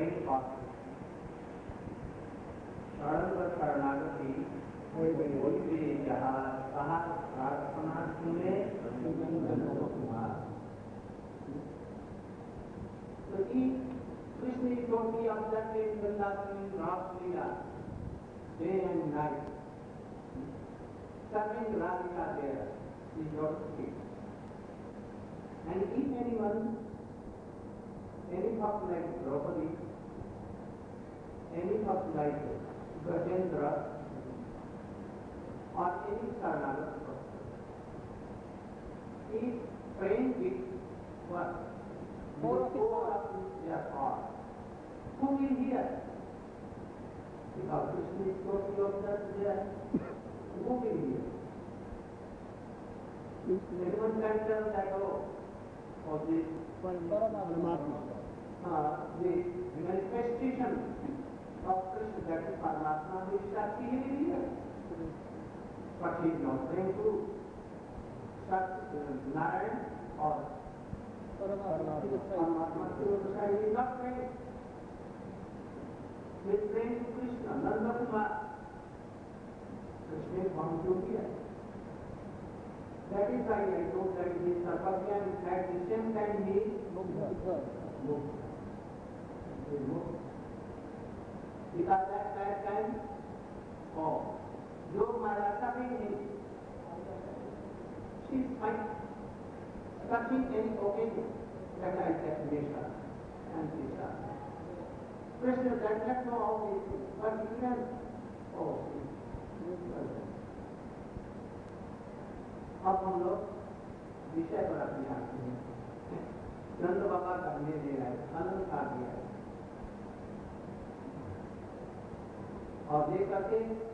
great author. शरण शरणागति कोई भी जहाँ कहा प्रार्थना सुने Kumar. So Krishna is totally absorbed in Vrindavan in Ras Leela, day and night. Serving Radhika there, is your king. And if anyone, any thought like Draupadi, any thought like Gajendra, or any Saranaga, is praying with what? Four of their heart. Who will hear? Because Krishna is totally observed there. Who will hear? Anyone can tell that, oh, this the manifestation of Krishna, that is Paramatma, will start hearing here. But he is not going to start Narayan or Paramatma to say he is not praying. He is praying to Krishna, Nanda Kumar. Krishna is bound to hear. That is why I told that he is Sarvagya and at the same time he is Mukha. Because at that time, जो Maharaja is, she is fine. Touching any occasion, that I said Mesha and Sita. Krishna does not know all these things, but he can, अब हम लोग विषय पर अपने आते हैं. नंद बाबा करने दे रहा है, आनंद खा दिया है, और ये करके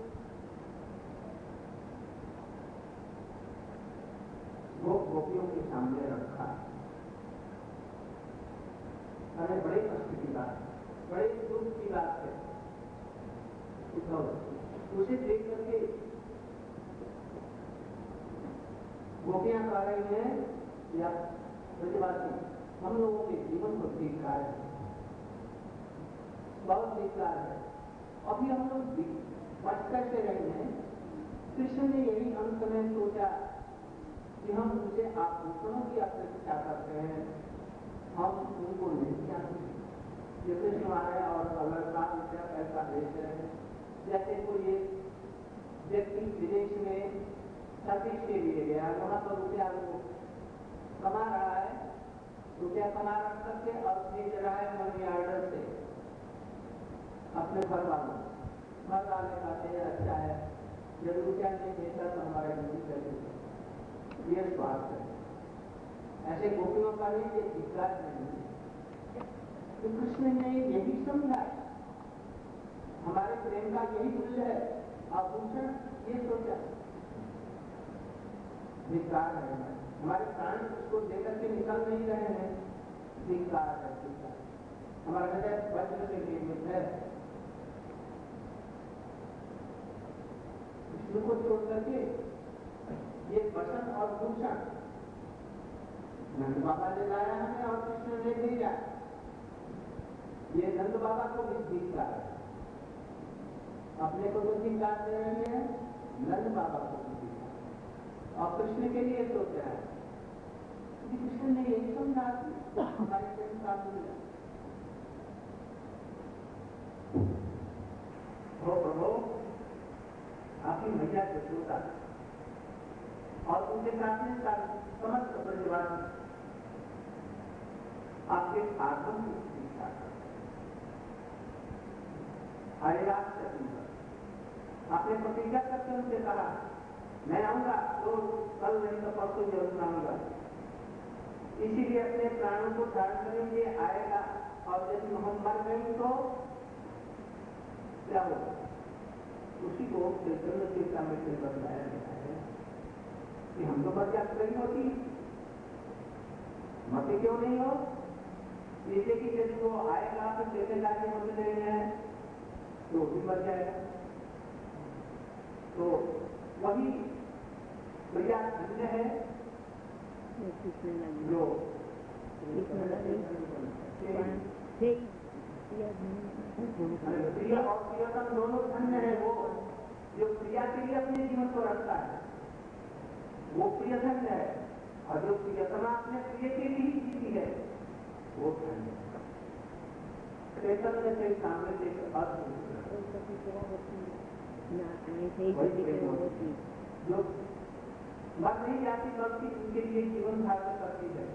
गोपियों के सामने रखा. अरे बड़े कष्ट की बात, बड़े दुख की बात है. उसे देख करके गोपियां कह रही हैं या प्रतिवासी, हम लोगों के जीवन को धिक्कार है, बहुत धिक्कार है. अभी हम लोग बच कैसे रहे हैं? कृष्ण ने यही अंत में सोचा कि हम उनसे आभूषणों की अपेक्षा करते हैं, हम उनको नहीं जानते. ये कृष्ण आए और अगर साथ पैसा देते हैं, जैसे कोई एक व्यक्ति विदेश में सर्विस के लिए गया, वहां पर रुपया वो कमा रहा है, रुपया कमा रख सकते और भेज रहा है मनी ऑर्डर से अपने घर वालों. घर वाले कहते हैं अच्छा है, जब रुपया नहीं भेजता तो हमारे ड्यूटी करेंगे. ये स्वार्थ है. ऐसे गोपियों का नहीं, ये धिक्कार नहीं. तो कृष्ण ने यही समझा, हमारे प्रेम का यही मूल्य है, आभूषण ये सोचा. धिक्कार है, हमारे प्राण उसको देकर के निकल नहीं रहे हैं. धिक्कार है, धिक्कार. हमारा हृदय वज्र से निर्मित है. विष्णु को छोड़ करके ये वचन और भूषण नंद बाबा ने लाया हमें और कृष्ण ने दिया. ये नंद बाबा को भी धिक्कार है. अपने को तो धिक्कार दे रहे हैं, नंद बाबा को भी धिक्कार. और कृष्ण के लिए सोचा है. कृष्ण ने यही समझा हमारे प्रेम का मूल्य. प्रभु आपकी मैया यशोदा और उनके साथ में समस्त परिवार आपके आगमन की प्रतीक्षा कर. आपने प्रतिज्ञा करके उनसे कहा मैं आऊंगा, तो कल नहीं तो परसों जरूर आऊंगा. इसीलिए अपने प्राणों को धारण करेंगे, आएगा. और यदि हम मर गए तो क्या होगा? उसी को चैतन्य चेता में से बताया गया है कि हम तो मर जाते नहीं होती, मरते क्यों नहीं हो? इसलिए कि यदि वो आएगा तो चेतन लाके मर रहे हैं तो भी मर जाएगा. तो वही प्रिया धन्य है जो प्रिय और प्रियतम दोनों धन्य है वो जो प्रिया के लिए अपने जीवन को रखता है, वो प्रिय धन्य है, और जो प्रियतमा अपने प्रिय के लिए ही जीती है वो धन्य है। चैतन्य से सामने से जो मर नहीं जाती बल्कि उनके लिए जीवन धारण करती है।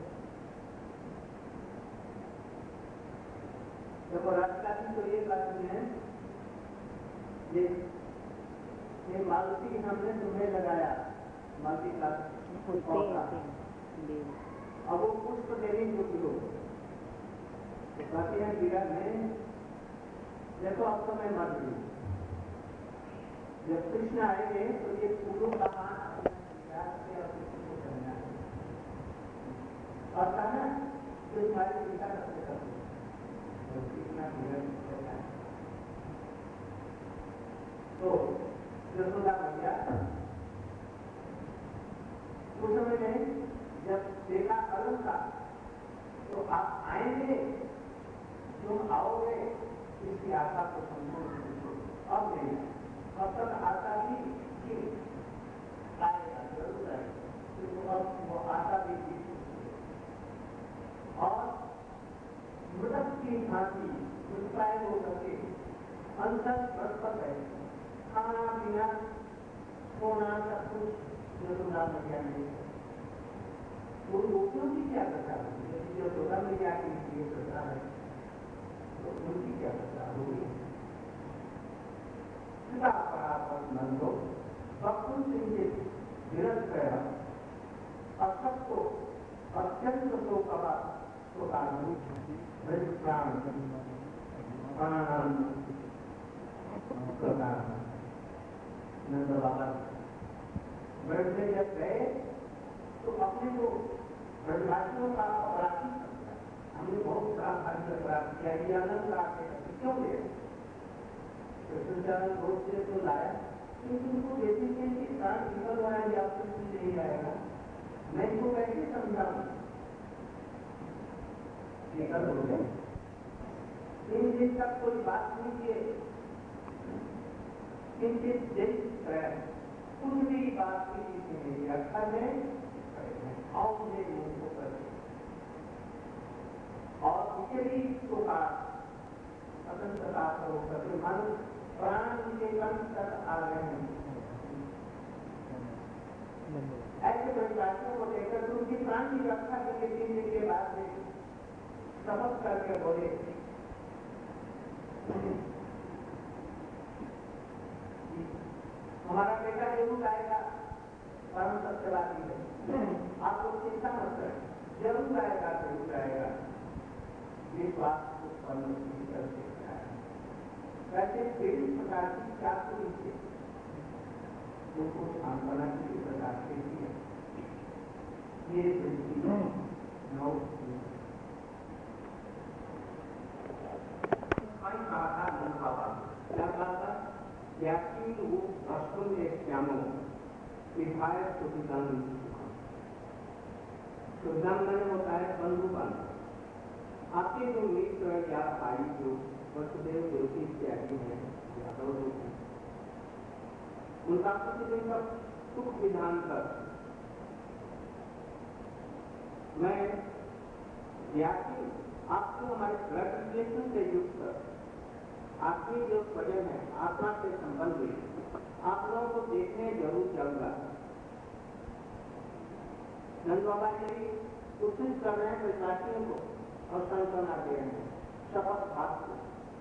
देखो राधिका जी तो ये बात है, ये मालती हमने तुम्हें लगाया, मालती का पौधा, अब वो पुष्प देने योग्य हो, तो कहते हैं गिरा में देखो अब तो मैं मर गई, जब कृष्ण आएंगे तो ये फूलों का हाथ और कहना जो तुम्हारी चिंता करते करते तो यशोदा मैया उस समय में जब देखा अरुण का तो आप आएंगे, तुम आओगे, इसकी आशा को समझो। अब नहीं, अब तक आशा भी आएगा, जरूर आएगा, तो अब वो आशा भी और मृतक की भांति मुस्काए हो सके, अंतर प्रस्पत है, खाना पीना सोना सब कुछ यशोदा मैया ने, तो लोगों की क्या दशा होगी? यशोदा मैया की ये दशा है तो उनकी क्या दशा होगी? नंदो भक्तुन सिंचित विरत गया असत्य अत्यंत शोकवा शोकानु प्राण प्राणान नंद बाबा ब्रज में जब गए तो अपने को ब्रजवासियों का अपराधी समझा, हमने बहुत सावधानी से अपराध किया, ये आनंद लाके क्यों ले कृष्णचरण रोज से तो लाया, क्योंकि उनको देखेंगे कि प्राण निकल रहा है या कुछ नहीं आएगा, मैं इनको कैसे समझाऊं? निकल हो गए, 3 दिन तक कोई बात नहीं किए, किंचित दिन कुछ भी बात की मेरी अक्षर में और मुझे मुंह को कर और उसे भी शोका स्वतंत्रता करो करके मन प्राण उनके कंठ तक आ गए हैं। ऐसे ब्रजवासियों को लेकर तो उनकी प्राण की रक्षा के लिए 3 दिन के बाद में शपथ करके बोले हमारा बेटा जरूर आएगा, परम सत्यवादी है, आप लोग चिंता मत करें, जरूर आएगा, जरूर आएगा, विश्वास को करने की कर सकता है। वैसे तेरी प्रकार की क्या कोई है उनको सांत्वना की प्रकार से है ये दृष्टि नौ कहा था बाबा क्या कहा था व्याख्या वो राष्ट्रों में श्यामो विधायक सुविधान सुविधान मैंने होता है बंधुपन, आपके जो मित्र या भाई जो वसुदेव देवकी त्यागी है यादव लोग हैं, उनका प्रतिदिन का सुख विधान कर मैं व्याख्या आपको हमारे ब्लड रिलेशन से युक्त कर आपकी जो स्वजन है आत्मा से संबंधित आप लोगों को देखने जरूर जाऊंगा। नंद बाबा जी कोशिश कर रहे हैं विद्यार्थियों को और सांत्वना दे रहे हैं शपथ भाग को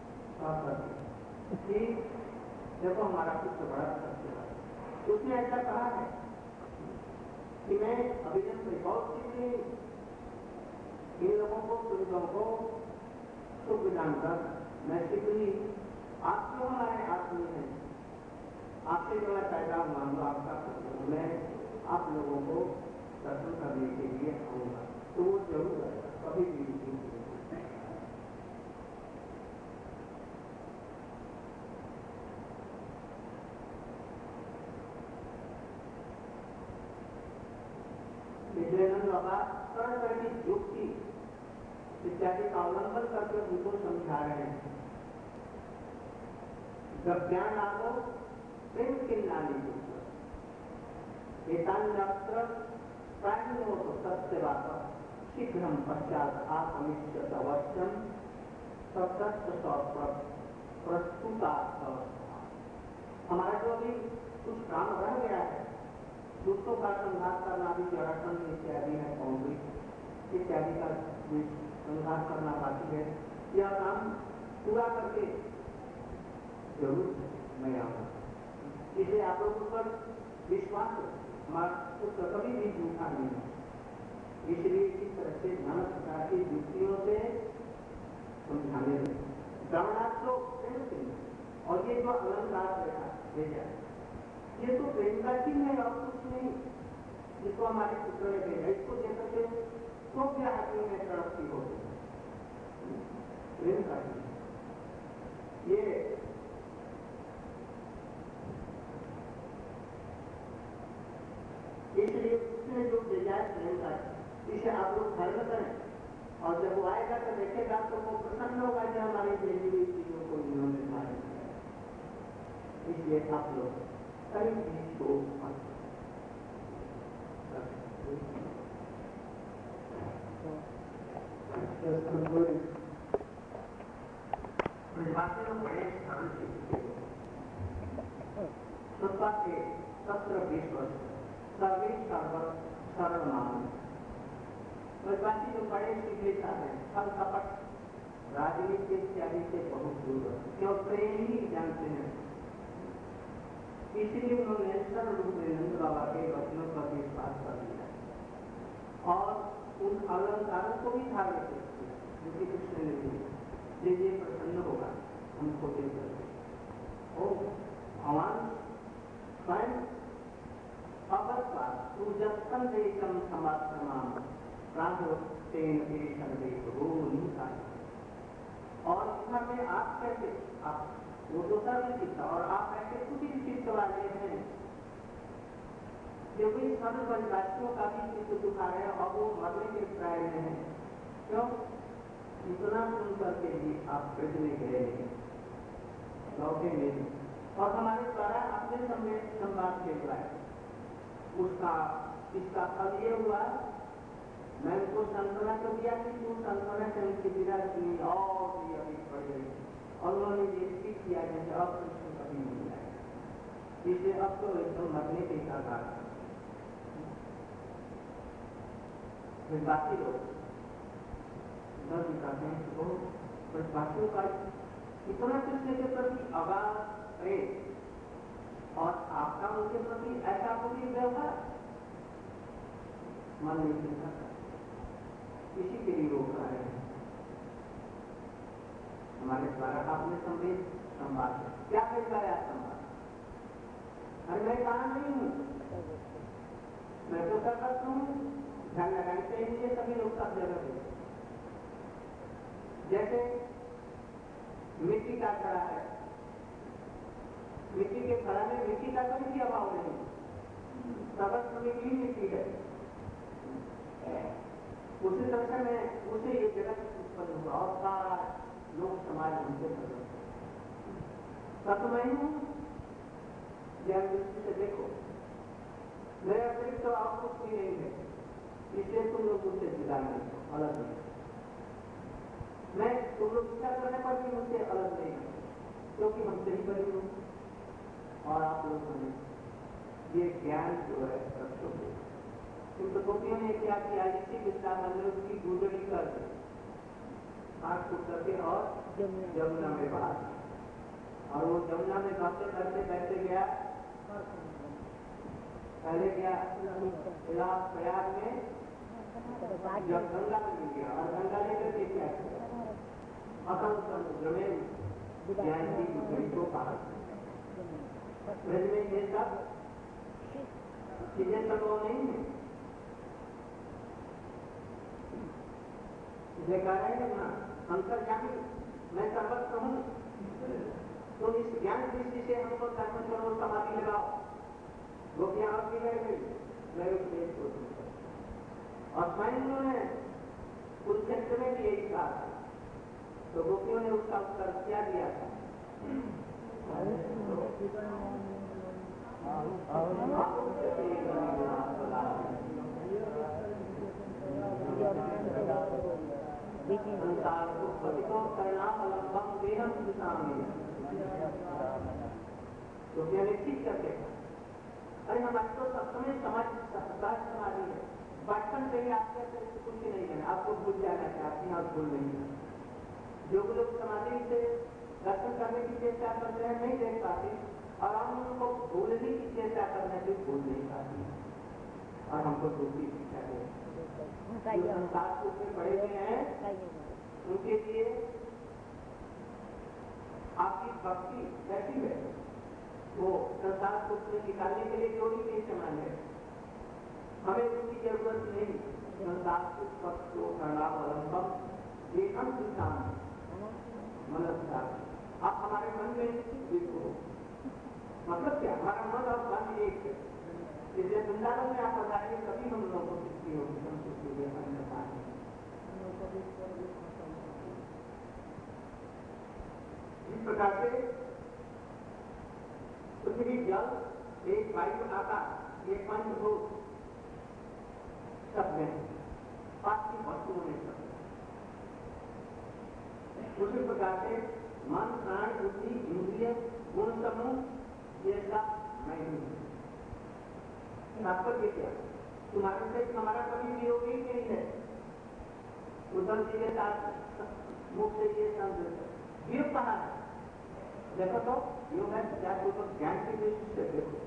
देखो हमारा कुछ बड़ा सत्य है। उसने ऐसा कहा है कि मैं अभिजन से बहुत चीजें इन लोगों को सुविधाओं को सुख विधान कर मैं सीखनी आप क्यों हमारे आत्मीय हैं, आपसे जो मैं पैदा हुआ हूँ आपका मैं आप लोगों को दर्शन करने के लिए आऊंगा, तो वो जरूर आएगा कभी भी विजयानंद बाबा तरह तरह की युक्ति इत्यादि का अवलंबन करके उनको समझा रहे हैं। जब ज्ञान आपको प्रेम के नाली एकान्त्र प्राणी हो तो सत्यवाद शीघ्र पश्चात आत्मनिश्चित अवश्यम प्रस्तुता। हमारा जो भी कुछ काम रह गया है, दूसरों का संघात करना भी जरासंध इत्यादि है, कौंडिन्य इत्यादि का संघात करना बाकी है, यह काम पूरा करके जरूर मैं आऊंगा। इसलिए आप लोगों पर विश्वास हमारा कभी भी झूठा नहीं है। इसलिए इस तरह से नाना प्रकार की युक्तियों से समझाने लगे। ब्राह्मणास्त्रों प्रेम से, और ये जो अलंकार भेजा ये तो प्रेम का चिन्ह है और कुछ नहीं, जिसको हमारे पुत्र ने भेजा, इसको देख करके तो क्या हाथों में तरक्की हो गई, प्रेम का चिन्ह। ये इसलिए उसने जो भेजा है प्रेम का, इसे आप लोग धर्म करें, और जब वो आएगा तो देखेगा तो वो प्रसन्न होगा कि हमारी भेजी हुई चीजों को इन्होंने धारण किया। इसलिए आप लोग कई चीज को ब्रजवासी लोग बड़े स्थान से सत्र 20 वर्ष सर्वे सरल मान। ब्रजवासी जो बड़े सीधे हैं, फल कपट राजनीति इत्यादि से बहुत दूर है, क्यों प्रेम ही जानते हैं। इसलिए उन्होंने सरल रूप में नंद बाबा के वचनों पर विश्वास कर लिया और उन अलंकारों को भी धारण किया जो कि कृष्ण ने दिए। ये प्रसन्न होगा हमको देकर और हमारा स्वयं अवस्था पूजन देशम समात्मान प्राणोत्तेन सर्वे भूमिका। और इसमें में आप कैसे, आप वो तो सर्व चित्त और आप ऐसे कुछ ही चित्त वाले हैं जो भी सर्व ब्रजवासियों का भी चित्त दुखा रहे हैं और वो मरने के प्राय में है। क्यों? इतना सुन करके भी आप ब्रज में गए लौटे नहीं, और हमारे द्वारा अपने संवाद के द्वारा उसका इसका फल ये हुआ, मैं उनको सांत्वना तो दिया कि तू सांत्वना से उनकी विदा सुनी और भी अधिक बढ़ गई, और उन्होंने ये ठीक किया जैसे अब कृष्ण कभी नहीं आएगा, इसलिए अब तो एकदम मरने के आधार बाकी लोग दिखाते हैं कि बहुत बाकियों का इतना कृष्ण के प्रति अगाध प्रेम और आपका उनके प्रति ऐसा कोई व्यवहार मन नहीं मिलता, इसी के लिए रोक रहे हैं। हमारे द्वारा आपने संवाद क्या भेजवाया संवाद? अरे मैं कहा नहीं हूँ, मैं तो कर सकता हूँ, ध्यान लगाने चाहिए सभी लोग सब जगह पे। जैसे मिट्टी का घड़ा है, मिट्टी के घड़ा में मिट्टी का कोई भी अभाव नहीं, सर्वस्व में भी मिट्टी है। उसी तरह से मैं उसे ये जगत उत्पन्न हुआ और सारा लोक समाज हमसे तब मैं हूँ। ज्ञान दृष्टि से देखो, मेरे अतिरिक्त तो आप कुछ भी नहीं है, इसलिए तुम लोग मुझसे जुदा नहीं हो, अलग नहीं। मैं तुम लोग इच्छा करने पर भी मुझसे अलग नहीं है, क्योंकि हमसे ही बनी हूँ। और आप लोगों ने ये ज्ञान जो है तो गोपियों ने क्या किया, इसी विद्या मंदिर की गुजरी कर हाथ फूट करके और जमुना में बहा, और वो जमुना में बहते करते बैठे गया, पहले गया प्रयाग में, जब गंगा में मिल गया और गंगा लेकर के क्या किया, अकल समुद्र में ज्ञान की गुजरी को कहा। ब्रज में ये सब चीजें संभव नहीं है, ना अंतर्जामी मैं सर्वत्र हूँ, तो इस ज्ञान दृष्टि से हमको कर्म करो, समाधि लगाओ, गोपियां और भी रह गई, मैं उपदेश को और स्वयं उन्होंने कुरुक्षेत्र में भी यही कहा था। तो गोपियों ने उसका उत्तर क्या दिया था? गोपियों ने ठीक करके कहा, अरे हमारी तो सप्तमी समाधि है, बचपन से ही आपके कुछ ही नहीं है, आपको भूल जाना चाहती हैं, आप भूल नहीं है। जो लोग समाधि से दर्शन करने की चेष्टा करते हैं नहीं देख पाते, और हम उनको भूलने की चेष्टा करने से भूल नहीं पाती, और हमको दूसरी शिक्षा दे। जो संसार रूप में पड़े हुए हैं उनके लिए आपकी भक्ति कैसी है, वो संसार रूप में निकालने के लिए जोड़ी के समान है। हमें उसकी जरूरत नहीं। संसार को भक्तो करणावलंबम ये हम इंसान मनस्कार, आप हमारे मन में देखो, मतलब क्या, हमारा मन और मन एक है। इसलिए वृंदावन में आप बताइए, कभी हम लोगों को सृष्टि होगी, हम सृष्टि हुए अन्यथा है। इस प्रकार से पृथ्वी, जल, एक वायु, आकाश, ये पंचभूत सब में, बाकी वस्तुओं में सब। उसी प्रकार से मन, प्राण, बुद्धि, इंद्रिय, गुण समूह ये सब मैं ही हूँ। तात्पर्य क्या? तुम्हारे से हमारा कभी वियोग ही नहीं है। उद्धव जी के साथ मुख से ये संदेश वियोग कहा है, देखो तो योग है क्या, तो ज्ञान की दृष्टि से देखो,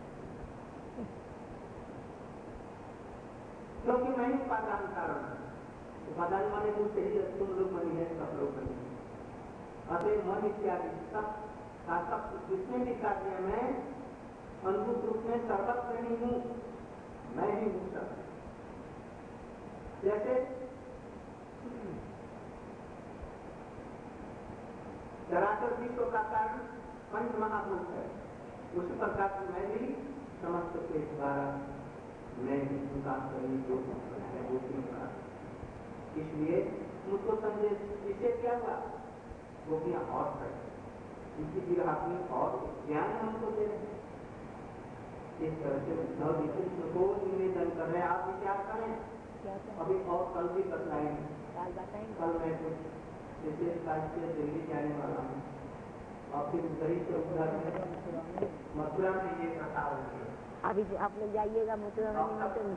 क्योंकि मैं ही उपादान कारण है। उपादान माने मुझसे ही तुम लोग बनी है, सब लोग बनी है। अतः मन इत्यादि सब का सब जितने भी कार्य में अनुभूत रूप में सर्वत्र ही हूँ, मैं ही हूँ सब। जैसे चराचर विश्व का कारण पंच महाभूत है, उसी प्रकार से मैं भी समस्त के द्वारा मैं भी उनका शरीर जो है वो भी बना। इसलिए मुझको संदेश इससे क्या हुआ, गोपियां और कर इसी विराट में और ज्ञान हमको दे रहे हैं। इस तरह से उद्धव जी कृष्ण को निवेदन कर रहे हैं, आप विचार करें। अभी और कल भी बताएंगे, कल मैं कुछ विशेष कार्य से दिल्ली जाने वाला हूँ, और फिर दही से उधर में मथुरा में ये कथा होगी। अभी आप लोग जाइएगा मथुरा में,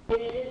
कि मेरे